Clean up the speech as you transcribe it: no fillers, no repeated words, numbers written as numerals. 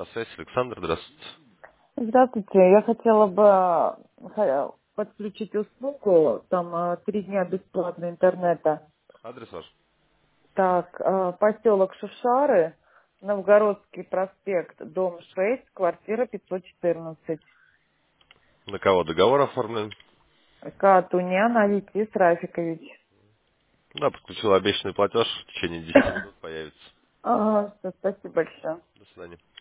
связь Александр, здравствуйте. Здравствуйте, я хотела бы подключить услугу, там 3 дня бесплатно интернета. Адрес ваш? Так, поселок Шушары, Новгородский проспект, дом 6, квартира 514. На кого договор оформлен? Катунян Алексей Рафикович. Да, подключил обещанный платеж, в течение 10 минут появится. Ага, всё, спасибо большое. До свидания.